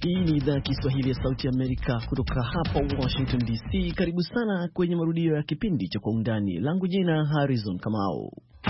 Hii ni idhaa ya Kiswahili ya Sauti Amerika kutoka hapa Washington DC. Karibu sana kwenye marudio ya kipindi cha Kwa Undani. Langu jina Harrison Kamau.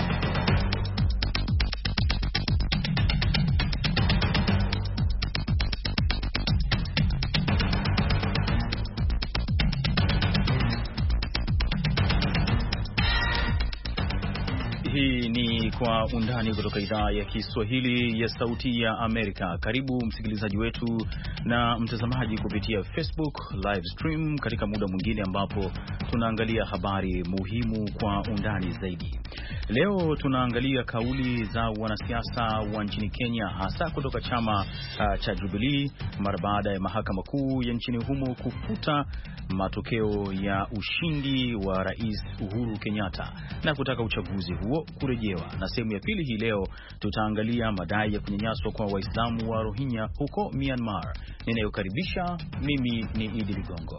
Hii ni Kwa Undani kutoka idhaa ya Kiswahili ya Sauti ya Amerika. Karibu msikilizaji wetu na mtazamaji kupitia Facebook live stream katika muda mwingine ambapo tunaangalia habari muhimu kwa undani zaidi. Leo tunaangalia kauli za wanasiasa wa nchini Kenya, hasa kutoka chama cha Jubilee mara baada ya mahakama kuu ya nchini humo kufuta matokeo ya ushindi wa Rais Uhuru Kenyatta na kutaka uchaguzi huo kurejewa. Na sehemu ya pili hii leo tutaangalia madai ya kunyanyaswa kwa Waislamu wa Rohingya huko Myanmar. Ninayokaribisha mimi ni Idi Ligongo.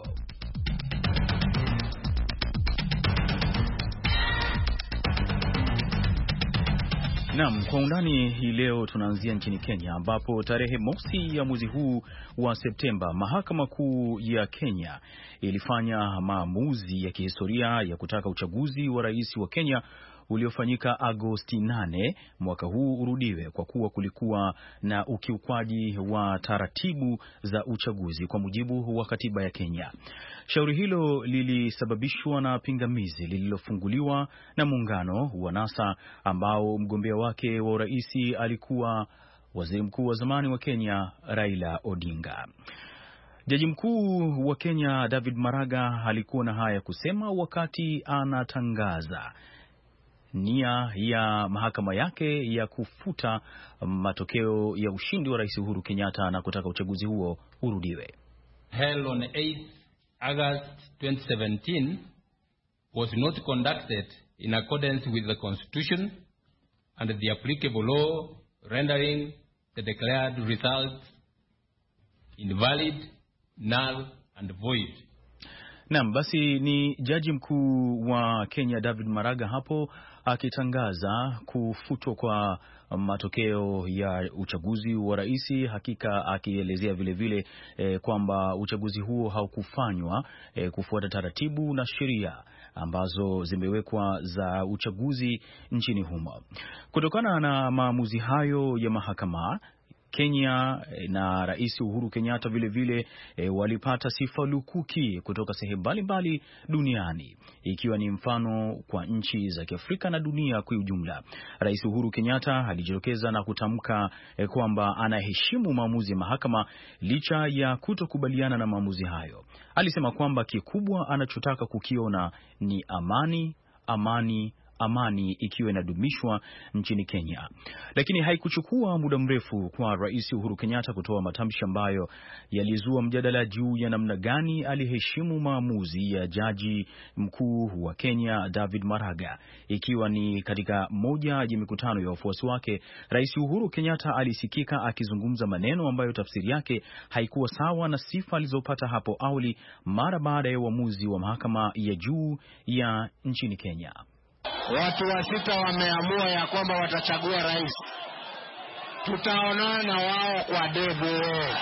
Naam, Kwa Undani hii leo tunaanzia nchini Kenya ambapo tarehe mosi ya mwezi huu wa Septemba mahakama kuu ya Kenya ilifanya maamuzi ya kihistoria ya kutaka uchaguzi wa rais wa Kenya uliofanyika Agosti 8 mwaka huu urudiwe kwa kuwa kulikuwa na ukiukwaji wa taratibu za uchaguzi kwa mujibu wa katiba ya Kenya. Shauri hilo lilisababishwa na pingamizi lililofunguliwa na muungano wa NASA ambao mgombea wake wa urais alikuwa waziri mkuu wa zamani wa Kenya Raila Odinga. Jaji mkuu wa Kenya David Maraga alikuwa na haya kusema wakati anatangaza nia ya mahakama yake ya kufuta matokeo ya ushindi wa Rais Uhuru Kenyatta na kutaka uchaguzi huo urudiwe. Held on 8 August 2017 was not conducted in accordance with the Constitution and the applicable law, rendering the declared results invalid, null and void. Naam, basi ni jaji mkuu wa Kenya David Maraga hapo akitangaza kufutwa kwa matokeo ya uchaguzi wa rais, hakika akielezea vile kwamba uchaguzi huo haukufanywa kufuata taratibu na sheria ambazo zimewekwa za uchaguzi nchini humo. Kutokana na maamuzi hayo ya mahakama, Kenya na Rais Uhuru Kenyatta vile walipata sifa lukuki kutoka sehemu mbalimbali duniani, ikiwa ni mfano kwa nchi za Kiafrika na dunia kwa ujumla. Rais Uhuru Kenyatta alijitokeza na kutamka kwamba anaheshimu maamuzi ya mahakama licha ya kutokubaliana na maamuzi hayo. Alisema kwamba kikubwa anachotaka kukiona ni amani ikiwa inadumishwa nchini Kenya. Lakini haikuchukua muda mrefu kwa Rais Uhuru Kenyatta kutoa matamshi ambayo yalizua mjadala juu ya namna gani aliheshimu maamuzi ya jaji mkuu wa Kenya David Maraga. Ikiwa ni katika moja ya mikutano ya wafuasi wake, Rais Uhuru Kenyatta alisikika akizungumza maneno ambayo tafsiri yake haikuwa sawa na sifa alizopata hapo awali mara baada ya uamuzi wa mahakama ya juu ya nchini Kenya. Watu wa sita wameamua ya kwamba watachagua rais. Tutaonana na wao kwa debe.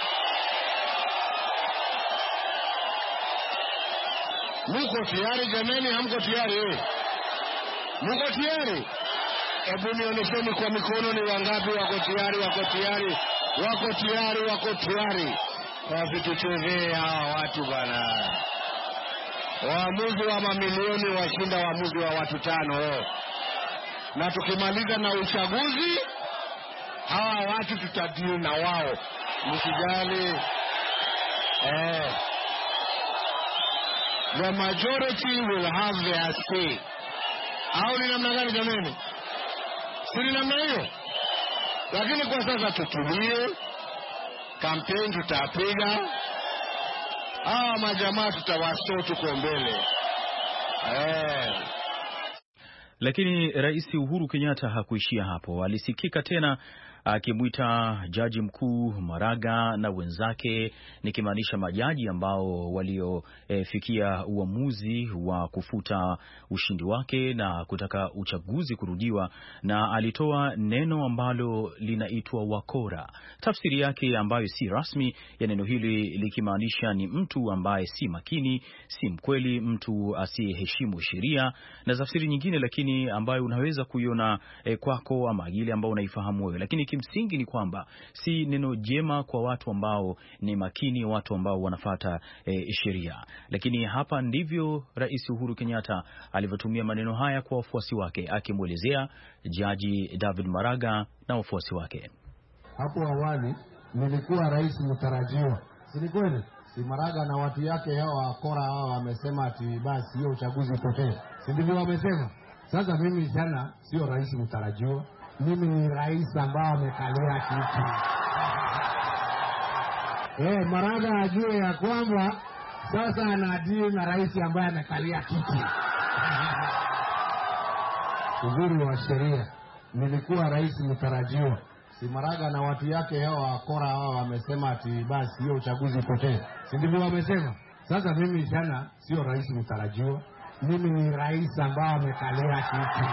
Mko tayari jameni? Hamko tayari? Mko tayari? Hebu nionyesheni kwa mikono ni wangapi wako tayari, wako tayari. Wasituchezee hawa watu bana. Waamuzi wa mamilioni washinda waamuzi wa watu 5. Na tukimaliza na uchaguzi, hawa watu tutadili na wao. Msijali. The majority will have their say. Au ni namna gani jameni? Si ni namna hiyo? Lakini kwa sasa tutulie. Kampeni tutapiga. Majamaa tutawaso tuko mbele. Lakini Rais Uhuru Kenyatta hakuishia hapo. Alisikika tena akimwita Jaji Mkuu Maraga na wenzake, nikimaanisha majaji ambao waliofikia uamuzi wa kufuta ushindi wake na kutaka uchaguzi kurudiwa, na alitoa neno ambalo linaitwa wakora. Tafsiri yake ambayo si rasmi ya neno hili likimaanisha ni mtu ambaye si makini, si mkweli, mtu asiyeheshimu sheria na tafsiri nyingine, lakini ambayo unaweza kuiona kwako ama ile ambayo unaifahamu wewe. Lakini kimsingi ni kwamba si neno jema kwa watu ambao ni makini, watu ambao wanafuata sheria. Lakini hapa ndivyo Rais Uhuru Kenyatta alivyotumia maneno haya kwa wafuasi wake, akimwelezea Jaji David Maraga na wafuasi wake. Hapo awali nilikuwa rais mtarajiwa, si ni kweli? Si Maraga na watu yake hao wakora hao wamesema ati basi hiyo uchaguzi potee, si ndivyo wamesema? Sasa mimi sana sio rais mtarajiwa, mimi ni rais ambao amekalia kiti. Maraga ajue ya kwamba sasa anadili na rais ambaye amekalia kiti. Uzuri wa sheria, nilikuwa rais mtarajiwa. Si Maraga na watu yake hao wakora hao wamesema ati basi hiyo uchaguzi potee, si ndivyo wamesema? Sasa mimi sana sio rais mtarajiwa, mimi ni rais ambao amekalia kiti.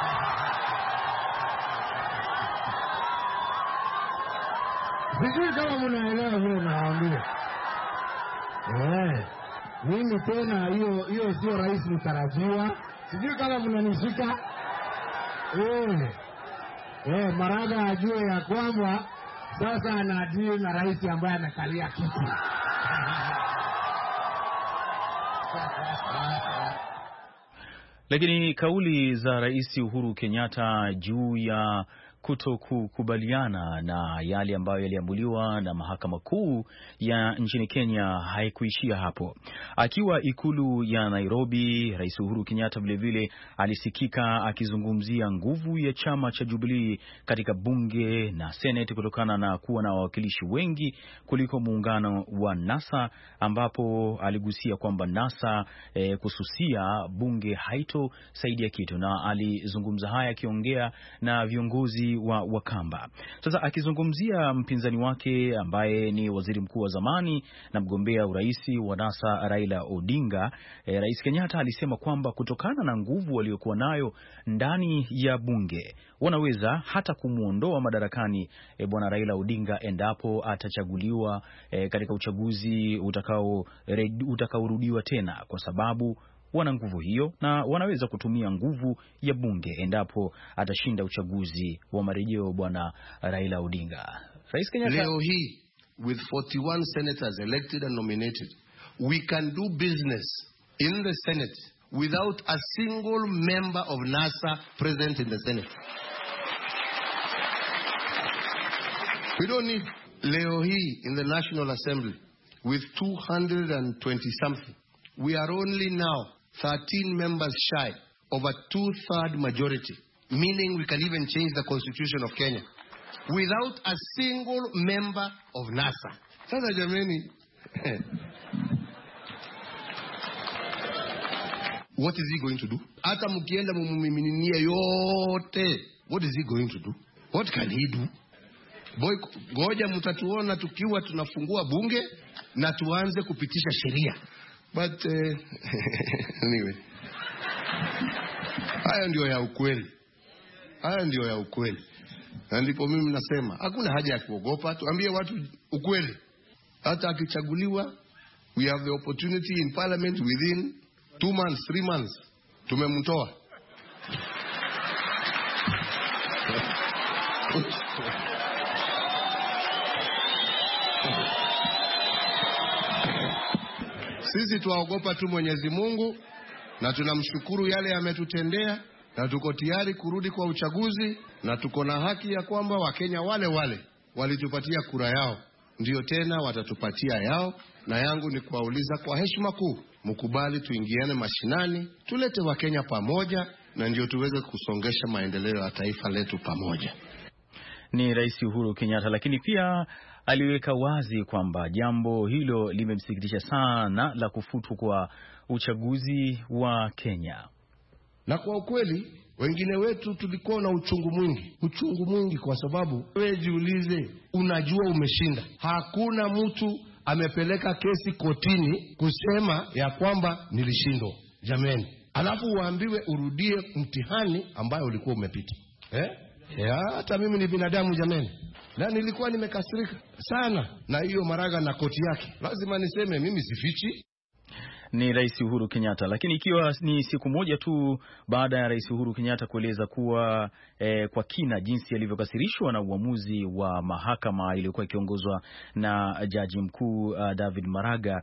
Sijui kama mnaelewa vile nawaambia. Mimi tena hiyo sio rais mtarajiwa. Sijui kama mnanishika. Maraga ajue ya kwamba sasa anadili na rais ambaye amekalia kiti. Lakini kauli za Rais Uhuru Kenyatta juu ya kutokukubaliana na yale ambayo yaliamuliwa na mahakama kuu ya nchini Kenya haikuishia hapo. Akiwa ikulu ya Nairobi, Rais Uhuru Kenyatta vilevile alisikika akizungumzia nguvu ya chama cha Jubilee katika bunge na Senate kutokana na kuwa na wawakilishi wengi kuliko muungano wa NASA, ambapo aligusia kwamba NASA kususia bunge haitosaidia kitu, na alizungumza haya akiongea na viongozi wa Wakamba. Sasa akizungumzia mpinzani wake ambaye ni waziri mkuu wa zamani na mgombea urais wa NASA Raila Odinga, Rais Kenyatta alisema kwamba kutokana na nguvu waliokuwa nayo ndani ya bunge wanaweza hata kumuondoa madarakani bwana Raila Odinga endapo atachaguliwa katika uchaguzi utakaorudiwa tena, kwa sababu wana nguvu hiyo na wanaweza kutumia nguvu ya bunge endapo atashinda uchaguzi wa marejeo bwana Raila Odinga. Rais Kenyatta: leo hii with 41 senators elected and nominated, we can do business in the Senate without a single member of NASA present in the Senate. We don't need. Leo hii in the National Assembly with 220 something, we are only now 13 members shy of a 2/3 majority, meaning we can even change the constitution of Kenya without a single member of NASA. Sasa jameni, what is he going to do? Hata mkienda mumiminia yote, what is he going to do? What can he do? Boy, ngoja mtatuona tukiwa tunafungua bunge na tuanze kupitisha sheria. But anyway, haya ndio ya ukweli. Haya ndio ya ukweli. Na ndipo mimi nasema hakuna haja ya kuogopa, tuambie watu ukweli. Hata akichaguliwa, we have the opportunity in parliament within 2 months, 3 months. Tumemtoa. Sisi tuwaogopa tu Mwenyezi Mungu na tunamshukuru yale ametutendea, na tuko tayari kurudi kwa uchaguzi, na tuko na haki ya kwamba Wakenya wale walitupatia kura yao ndio tena watatupatia yao, na yangu ni kuwauliza kwa heshima kuu, mkubali tuingiane mashinani, tulete Wakenya pamoja, na ndio tuweze kusongesha maendeleo ya taifa letu pamoja. Ni Rais Uhuru Kenyatta, lakini pia aliweka wazi kwamba jambo hilo limemsikitisha sana la kufutwa kwa uchaguzi wa Kenya. Na kwa ukweli Wengine wetu tulikuwa na uchungu mwingi kwa sababu wewe jiulize, unajua umeshinda. Hakuna mtu amepeleka kesi kotini kusema ya kwamba nilishindwa. Jameni, alafu uambiwe urudie mtihani ambayo ulikuwa umepita. Hata mimi ni binadamu jameni. Na nilikuwa nimekasirika sana na hiyo Maraga na koti yake. Lazima niseme mimi sifichi. Ni Rais Uhuru Kenyatta. Lakini ikiwa ni siku moja tu baada ya Rais Uhuru Kenyatta kueleza kuwa kwa kina jinsi alivyokasirishwa na uamuzi wa mahakama iliyokuwa ikiongozwa na Jaji Mkuu David Maraga,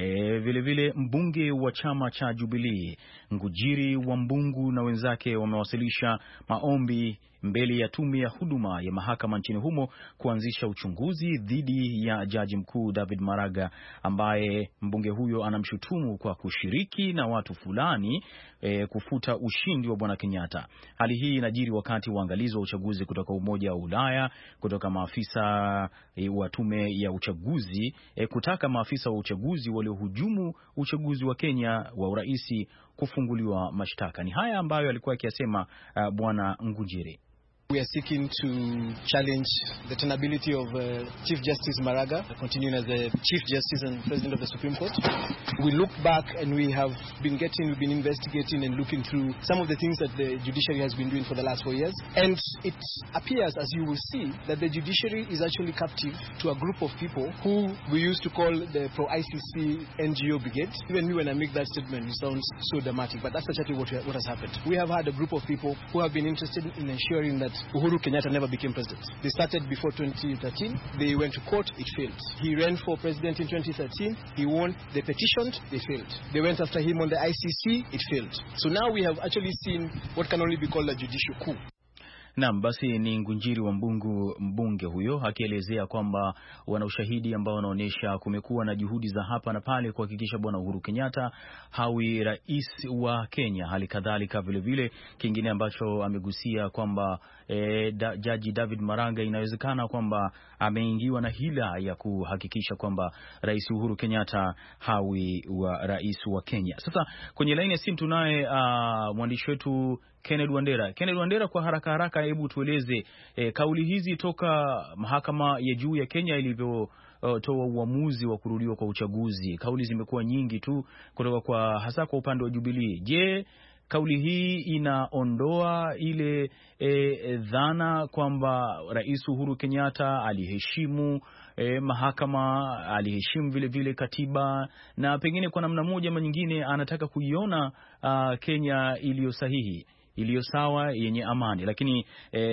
vile mbunge wa chama cha Jubilee Ngujiri wa Mbungu na wenzake wamewasilisha maombi mbele ya tume ya huduma ya mahakama nchini humo kuanzisha uchunguzi dhidi ya Jaji Mkuu David Maraga, ambaye mbunge huyo anamshutumu kwa kushiriki na watu fulani kufuta ushindi wa Bwana Kenyatta. Hali hii inajiri wakati waangalizi wa uchaguzi kutoka Umoja wa Ulaya, kutoka maafisa wa tume ya uchaguzi kutaka maafisa wa uchaguzi waliohujumu uchaguzi wa Kenya wa uraisi kufunguliwa mashtaka. Ni haya ambayo alikuwa akiyasema Bwana Ngujiri. We are seeking to challenge the tenability of Chief Justice Maraga continuing as the Chief Justice and President of the Supreme Court. We look back and we've been investigating and looking through some of the things that the judiciary has been doing for the last 4 years. And it appears, as you will see, that the judiciary is actually captive to a group of people who we used to call the pro-ICC NGO brigade. Even me, when I make that statement, it sounds so dramatic, but that's actually what has happened. We have had a group of people who have been interested in ensuring that Uhuru Kenyatta never became president. They started before 2013. They went to court, it failed. He ran for president in 2013. He won. They petitioned, they failed. They went after him on the ICC, it failed. So now we have actually seen what can only be called a judicial coup. Naam, basi ni Ngunjiri wa mbunge huyo akielezea kwamba wana ushahidi ambao wanaonyesha kumekuwa na juhudi za hapa na pale kuhakikisha Bwana Uhuru Kenyatta hawi rais wa Kenya. Hali kadhalika vile kingine ambacho amegusia kwamba Jaji David Maraga inawezekana kwamba ameingiwa na hila ya kuhakikisha kwamba Rais Uhuru Kenyatta hawi wa rais wa Kenya. Sasa kwenye laini ya simu tunaye mwandishi wetu Kenneth Wandera. Kenneth Wandera, kwa haraka hebu tueleze kauli hizi toka mahakama ya juu ya Kenya ilivyotoa uamuzi wa kurudiwa kwa uchaguzi. Kauli zimekuwa nyingi tu kutoka hasa kwa upande wa Jubilee. Je, kauli hii inaondoa ile dhana kwamba Rais Uhuru Kenyatta aliheshimu mahakama, aliheshimu vile katiba, na pengine kwa namna moja ama nyingine anataka kuiona Kenya iliyo sahihi, iliyo sawa, yenye amani? Lakini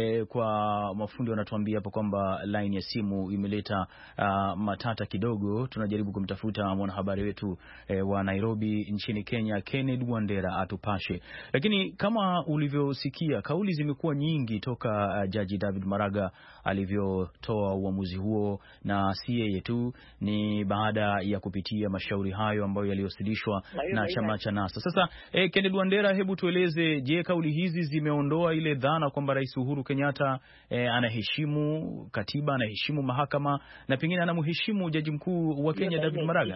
kwa mafundi wanatuambia hapo kwamba line ya simu imeleta matata kidogo. Tunajaribu kumtafuta mwanahabari wetu wa Nairobi nchini Kenya, Kenneth Wandera, atupashe. Lakini kama ulivyosikia, kauli zimekuwa nyingi toka Jaji David Maraga alivyotoa uamuzi huo, na si yeye tu, ni baada ya kupitia mashauri hayo ambayo yaliyowasilishwa na chama cha NASA. Sasa Kenneth Wandera, hebu tueleze, je, kauli hizi zimeondoa ile dhana kwamba Rais Uhuru Kenyatta anaheshimu katiba, anaheshimu mahakama, na pengine anamheshimu Jaji Mkuu wa Kenya David Maraga?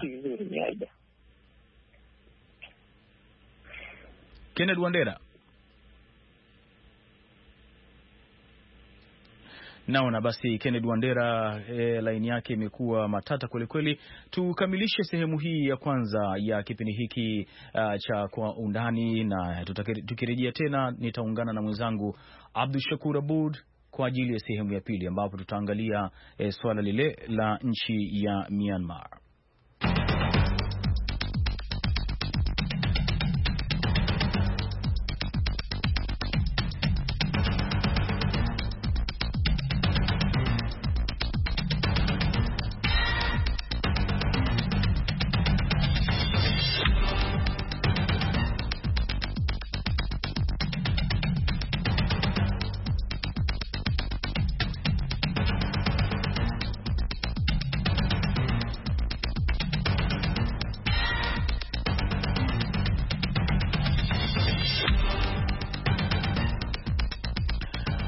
Kenneth Wandera. Naona basi Kenneth Wandera line yake imekuwa matata kweli. Tukamilishe sehemu hii ya kwanza ya kipindi hiki cha Kwa Undani, na tukirejea tena nitaungana na mwenzangu Abdul Shakur Abud kwa ajili ya sehemu ya pili, ambapo tutaangalia swala lile la nchi ya Myanmar.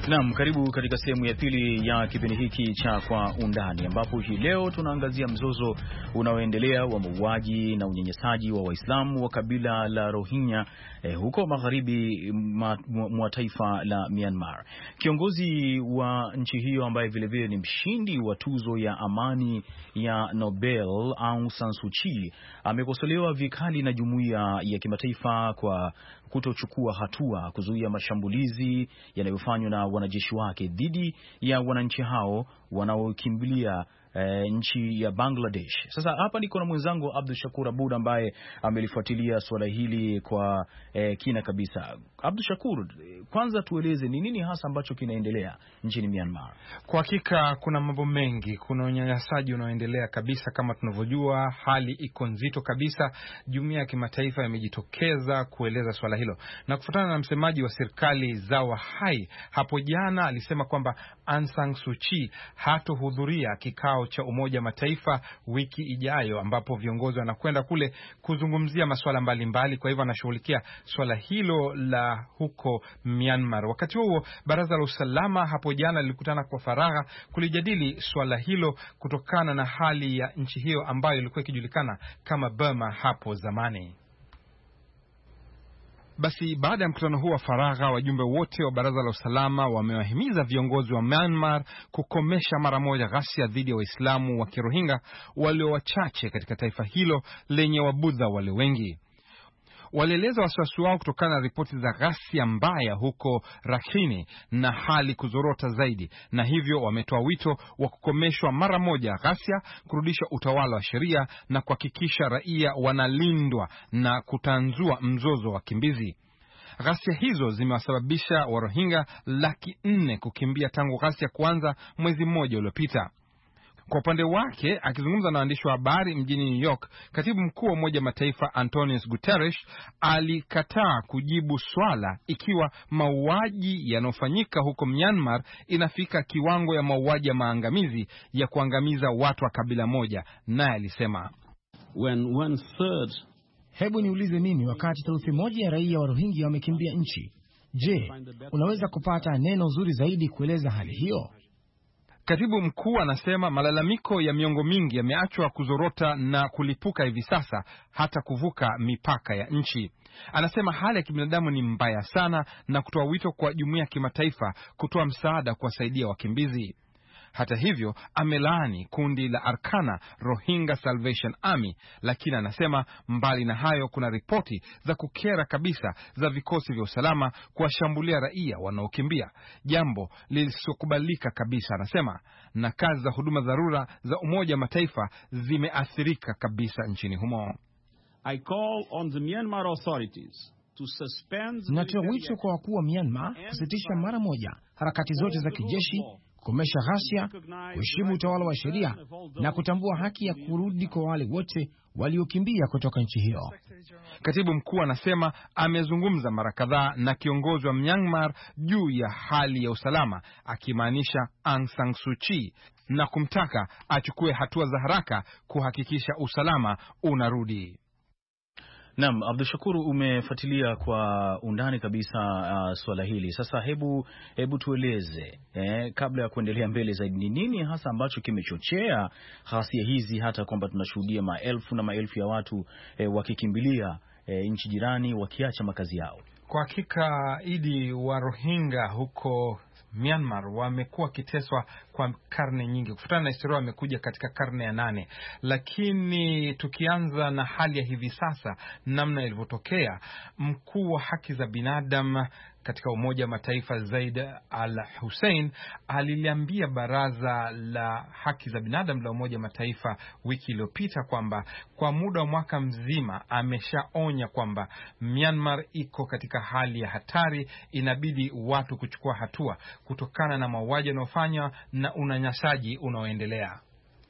Naam, karibu katika sehemu ya pili ya kipindi hiki cha Kwa Undani, ambapo hii leo tunaangazia mzozo unaoendelea wa mauaji na unyanyasaji wa Waislamu wa kabila la Rohingya huko magharibi mwa taifa la Myanmar. Kiongozi wa nchi hiyo ambaye vilevile ni mshindi wa tuzo ya amani ya Nobel, Aung San Suu Kyi, amekosolewa vikali na jumuiya ya kimataifa kwa kutochukua hatua kuzuia mashambulizi yanayofanywa na wanajeshi wake dhidi ya wananchi hao wanaokimbilia nchi ya Bangladesh. Sasa hapa niko na mwenzangu Abdul Shakur Abud ambaye amelifuatilia swala hili kwa kina kabisa. Abdul Shakur, kwanza tueleze ni nini hasa ambacho kinaendelea nchini Myanmar? Kwa hakika kuna mambo mengi. Kuna unyanyasaji unaoendelea kabisa, kama tunavyojua, hali iko nzito kabisa. Jumuiya ya kimataifa imejitokeza kueleza swala hilo, na kufuatana na msemaji wa serikali Zawa Hai hapo jana alisema kwamba Aung San Suu Kyi hatohudhuria kikao cha Umoja Mataifa wiki ijayo, ambapo viongozi wanakwenda kule kuzungumzia masuala mbalimbali. Kwa hivyo anashughulikia swala hilo la huko Myanmar. Wakati huo Baraza la Usalama hapo jana lilikutana kwa faragha kulijadili swala hilo kutokana na hali ya nchi hiyo ambayo ilikuwa ikijulikana kama Burma hapo zamani. Basi baada ya mkutano huu wa faragha, wajumbe wote wa Baraza la Usalama wamewahimiza viongozi wa Myanmar kukomesha mara moja ghasia dhidi ya Waislamu wa Kirohingya walio wachache katika taifa hilo lenye Wabudha wale wengi. Walieleza wasiwasi wao kutokana na ripoti za ghasia mbaya huko Rakhine na hali kuzorota zaidi, na hivyo wametoa wito wa kukomeshwa mara moja ghasia, kurudisha utawala wa sheria na kuhakikisha raia wanalindwa na kutanzua mzozo wa wakimbizi. Ghasia hizo zimewasababisha Warohingya 400,000 kukimbia tangu ghasia kuanza mwezi mmoja uliopita. Kwa upande wake, akizungumza na waandishi wa habari mjini New York, katibu mkuu wa Umoja Mataifa Antonio Guterres alikataa kujibu swala ikiwa mauaji yanayofanyika huko Myanmar inafika kiwango ya mauaji ya maangamizi ya kuangamiza watu wa kabila moja. Naye alisema, hebu niulize mimi, wakati theluthi moja ya raia wa Rohingya wamekimbia nchi, je, unaweza kupata neno zuri zaidi kueleza hali hiyo? Katibu mkuu anasema malalamiko ya miongo mingi yameachwa kuzorota na kulipuka hivi sasa hata kuvuka mipaka ya nchi. Anasema hali ya kibinadamu ni mbaya sana na kutoa wito kwa jumuiya ya kimataifa kutoa msaada kuwasaidia wakimbizi. Hata hivyo, amelaani kundi la Arkana Rohingya Salvation Army, lakini anasema mbali na hayo kuna ripoti za kukera kabisa za vikosi vya usalama kuwashambulia raia wanaokimbia, jambo lisilokubalika kabisa. Anasema na kazi za huduma dharura za Umoja wa Mataifa zimeathirika kabisa nchini humo. I call on the Myanmar authorities to suspend. Natoa wito kwa wakuu wa Myanmar kusitisha mara moja harakati zote za kijeshi, kukomesha ghasia, kuheshimu utawala wa sheria na kutambua haki ya kurudi kwa wale wote waliokimbia kutoka nchi hiyo. Katibu mkuu anasema amezungumza mara kadhaa na kiongozi wa Myanmar juu ya hali ya usalama, akimaanisha Aung San Suu Kyi, na kumtaka achukue hatua za haraka kuhakikisha usalama unarudi. Naam, Abdul Shakur, umefuatilia kwa undani kabisa swala hili. Sasa hebu tueleze kabla ya kuendelea mbele zaidi, ni nini hasa ambacho kimechochea ghasia hizi hata kwamba tunashuhudia maelfu na maelfu ya watu wakikimbilia nchi jirani wakiacha makazi yao? Kwa hakika Idi, wa Rohingya huko Myanmar wamekuwa kiteswa kwa karne nyingi. Kufuatana na historia wamekuja katika karne ya 8. Lakini tukianza na hali ya hivi sasa namna ilivyotokea, mkuu wa haki za binadamu katika Umoja wa Mataifa Zaid Al-Hussein aliliambia Baraza la Haki za Binadamu la Umoja wa Mataifa wiki iliyopita kwamba kwa muda wa mwaka mzima ameshaonya kwamba Myanmar iko katika hali ya hatari, inabidi watu kuchukua hatua kutokana na mauaji yanayofanywa na unyanyasaji unaoendelea.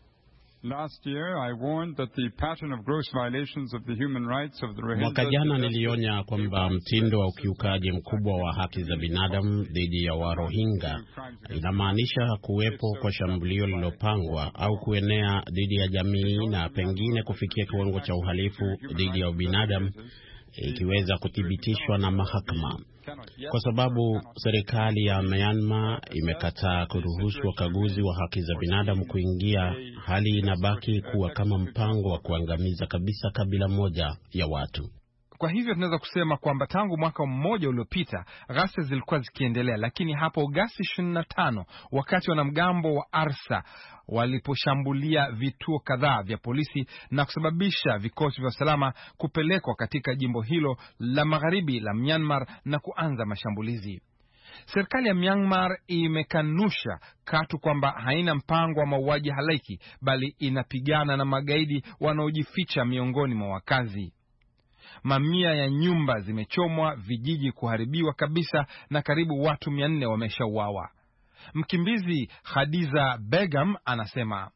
Mwaka jana nilionya kwamba mtindo wa ukiukaji mkubwa wa haki za binadamu dhidi ya Warohingya inamaanisha kuwepo kwa shambulio lililopangwa au kuenea dhidi ya jamii na pengine kufikia kiwango cha uhalifu dhidi ya ubinadamu, ikiweza kuthibitishwa na mahakama. Kwa sababu serikali ya Myanmar imekataa kuruhusu wakaguzi wa haki za binadamu kuingia, hali inabaki kuwa kama mpango wa kuangamiza kabisa kabila moja ya watu. Kwa hivyo tunaweza kusema kwamba tangu mwaka mmoja uliopita ghasia zilikuwa zikiendelea, lakini hapo Agosti 25 wakati wanamgambo wa ARSA waliposhambulia vituo kadhaa vya polisi na kusababisha vikosi vya usalama kupelekwa katika jimbo hilo la magharibi la Myanmar na kuanza mashambulizi. Serikali ya Myanmar imekanusha katu kwamba haina mpango wa mauaji halaiki, bali inapigana na magaidi wanaojificha miongoni mwa wakazi. Mamia ya nyumba zimechomwa, vijiji kuharibiwa kabisa na karibu watu 400 wameshauawa. Mkimbizi Khadiza Begum anasema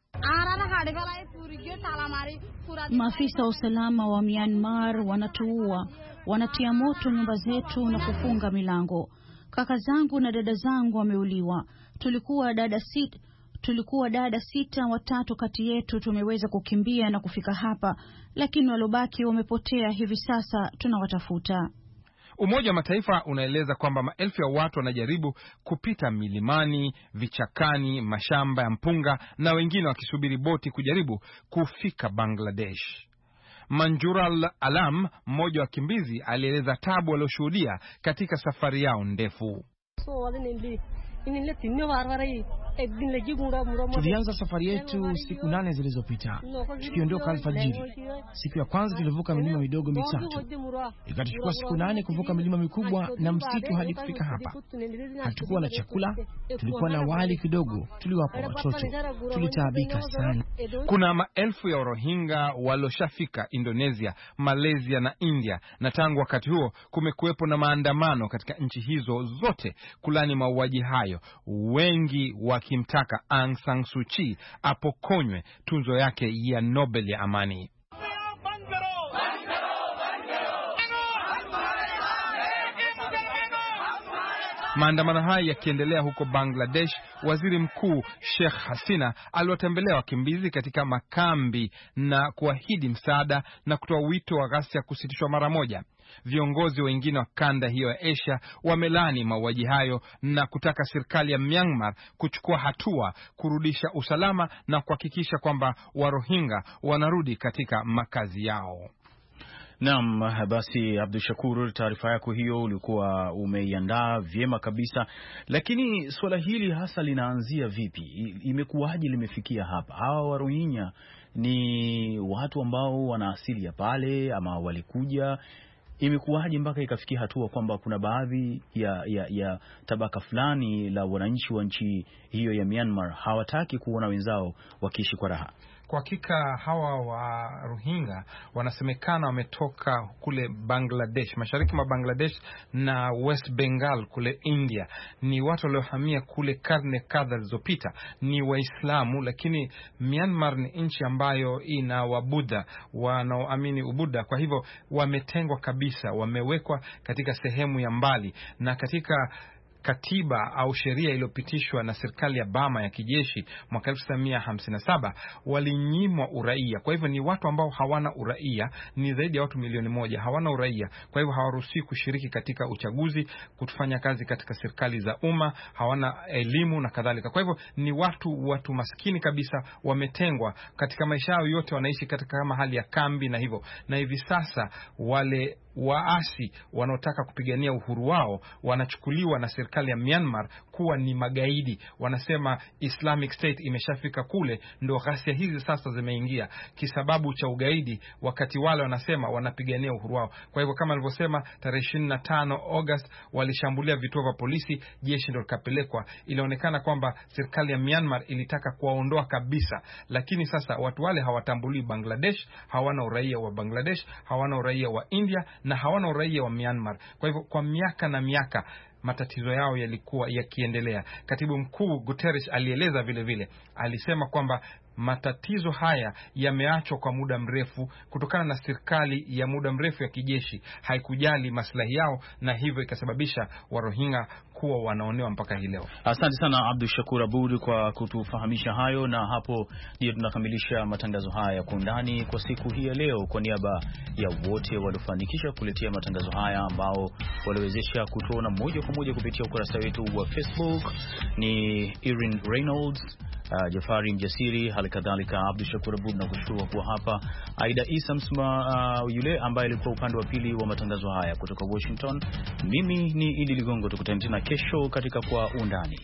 maafisa wa usalama wa Myanmar wanatuua, wanatia moto nyumba zetu na kufunga milango. Kaka zangu na dada zangu wameuliwa. Tulikuwa dada sita, 3 kati yetu tumeweza kukimbia na kufika hapa, lakini walobaki wamepotea. Hivi sasa tunawatafuta. Umoja wa Mataifa unaeleza kwamba maelfu ya watu wanajaribu kupita milimani, vichakani, mashamba ya mpunga na wengine wakisubiri boti kujaribu kufika Bangladesh. Manjural Alam, mmoja wa wakimbizi, alieleza tabu walioshuhudia katika safari yao ndefu. Tulianza safari yetu siku 8 zilizopita, tukiondoka alfajiri. Siku ya kwanza tulivuka milima midogo mitatu. Ikatuchukua siku 8 kuvuka milima mikubwa na msitu hadi kufika hapa. Hatukuwa na chakula, tulikuwa na wali kidogo, tuliwapa watoto. Tulitaabika sana. Kuna maelfu ya Rohingya walioshafika Indonesia, Malaysia na India, na tangu wakati huo kumekuwepo na maandamano katika nchi hizo zote kulani mauaji hayo, wengi wakimtaka Aung San Suu Kyi apokonywe tunzo yake ya Nobel ya amani. Maandamano haya yakiendelea huko Bangladesh, waziri mkuu Sheikh Hasina aliwatembelea wakimbizi katika makambi na kuahidi msaada na kutoa wito wa ghasia kusitishwa mara moja. Viongozi wengine wa kanda hiyo ya Asia wamelani mauaji hayo na kutaka serikali ya Myanmar kuchukua hatua kurudisha usalama na kuhakikisha kwamba Warohingya wanarudi katika makazi yao. Naam, basi Abdul Shakur, taarifa yako hiyo ulikuwa umeiandaa vyema kabisa, lakini swala hili hasa linaanzia vipi? Imekuwaje limefikia hapa? Hawa Warohingya ni watu ambao wana asili ya pale ama walikuja? Imekuwaje mpaka ikafikia hatua kwamba kuna baadhi ya tabaka fulani la wananchi wa nchi hiyo ya Myanmar hawataki kuona wenzao wakiishi kwa raha? Kwa hakika hawa wa Rohingya wanasemekana wametoka kule Bangladesh, mashariki mwa Bangladesh na West Bengal kule India. Ni watu waliohamia kule karne kadhaa zilizopita. Ni Waislamu, lakini Myanmar ni nchi ambayo ina Wabudha wanaoamini Ubuddha. Kwa hivyo wametengwa kabisa, wamewekwa katika sehemu ya mbali, na katika katiba au sheria iliyopitishwa na serikali ya Burma ya kijeshi mwaka 1957 walinyimwa uraia. Kwa hivyo ni watu ambao hawana uraia, ni zaidi ya watu milioni 1 hawana uraia. Kwa hivyo hawaruhusiwi kushiriki katika uchaguzi, kufanya kazi katika serikali za umma, hawana elimu na kadhalika. Kwa hivyo ni watu maskini kabisa, wametengwa katika maisha yao yote, wanaishi katika kama hali ya kambi na hivyo. Na hivi sasa wale waasi wanaotaka kupigania uhuru wao wanachukuliwa na serikali ya Myanmar kuwa ni magaidi. Wanasema Islamic State imeshafika kule, ndio ghasia hizi sasa zimeingia kisababu cha ugaidi, wakati wale wanasema wanapigania uhuru wao. Kwa hivyo kama nilivyosema, tarehe 25 August walishambulia vituo vya polisi, jeshi ndio likapelekwa. Ilionekana kwamba serikali ya Myanmar ilitaka kuwaondoa kabisa, lakini sasa watu wale hawatambuli Bangladesh, hawana uraia wa Bangladesh, hawana uraia wa India na hawana uraia wa Myanmar. Kwa hivyo kwa miaka na miaka matatizo yao yalikuwa yakiendelea. Katibu mkuu Guterres alieleza vile, alisema kwamba matatizo haya yameachwa kwa muda mrefu kutokana na serikali ya muda mrefu ya kijeshi haikujali maslahi yao, na hivyo ikasababisha Warohingya kuwa wanaonewa mpaka hii leo. Asante sana Abdul Shakur Abud kwa kutufahamisha hayo, na hapo ndio tunakamilisha matangazo haya kwa undani kwa siku hii ya leo. Kwa niaba ya wote waliofanikisha kuletea matangazo haya, ambao waliwezesha kutuona moja kwa moja kupitia ukurasa wetu wa Facebook, ni Erin Reynolds, Jafari Mjasiri, halikadhalika Abdul Shakur Abud, na kushukuru kwa hapa Aida Isa Msma, yule ambaye alikuwa upande wa pili wa matangazo haya kutoka Washington. Mimi ni Idi Ligongo, tukutane tena kesho katika Kwa Undani.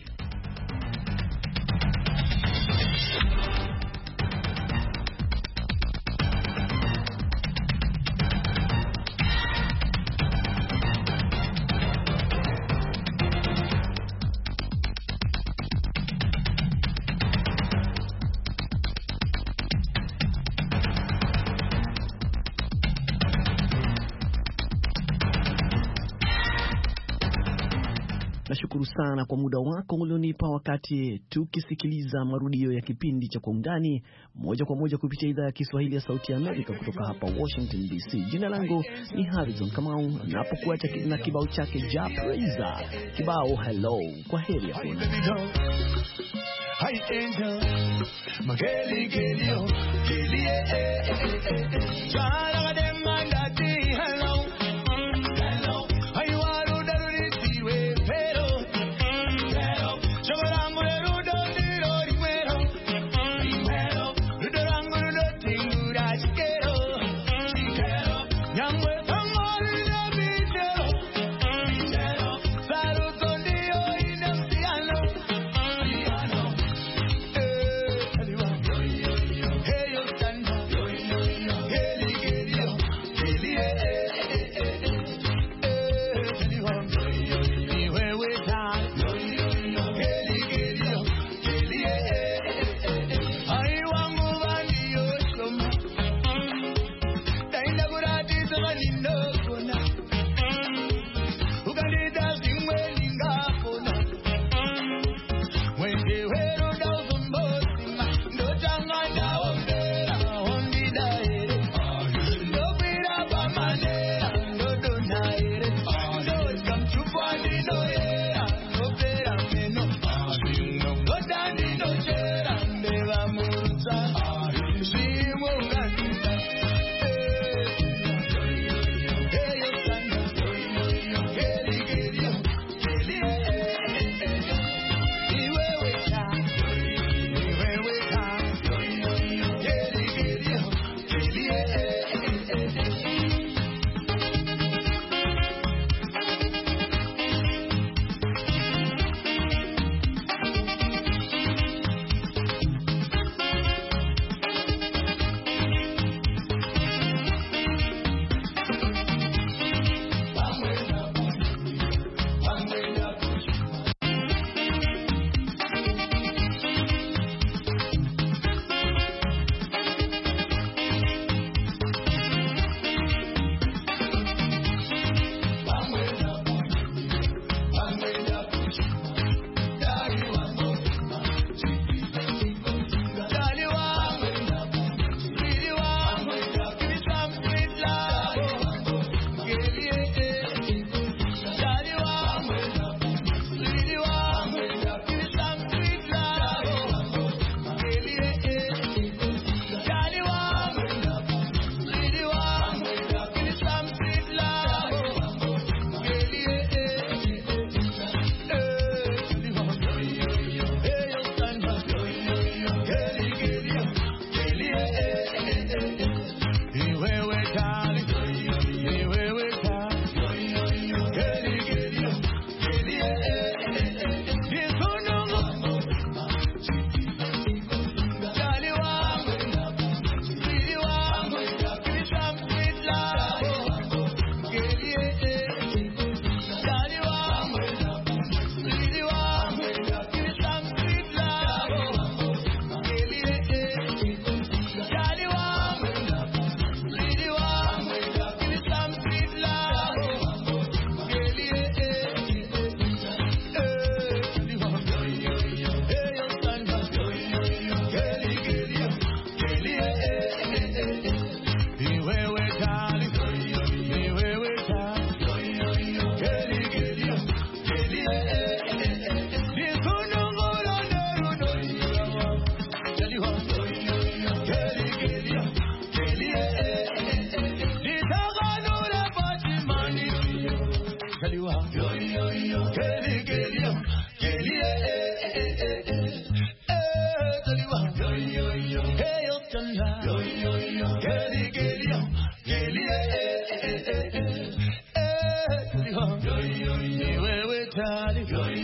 Nashukuru sana kwa muda wako ulionipa wakati tukisikiliza marudio ya kipindi cha Kwa Undani moja kwa moja kupitia idhaa ya Kiswahili ya Sauti ya Amerika kutoka hapa Washington DC. Jina langu ni Harrison Kamau, napokuacha na kibao chake Ja Praiser, kibao hello. Kwa heri ya kuonana. Hi angel, mageli gelio, gelie Jala de mandati hello. Yeah.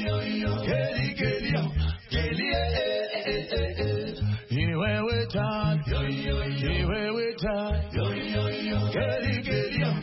Kelly, Kelly, Kelly, here we turn, Kelly, Kelly,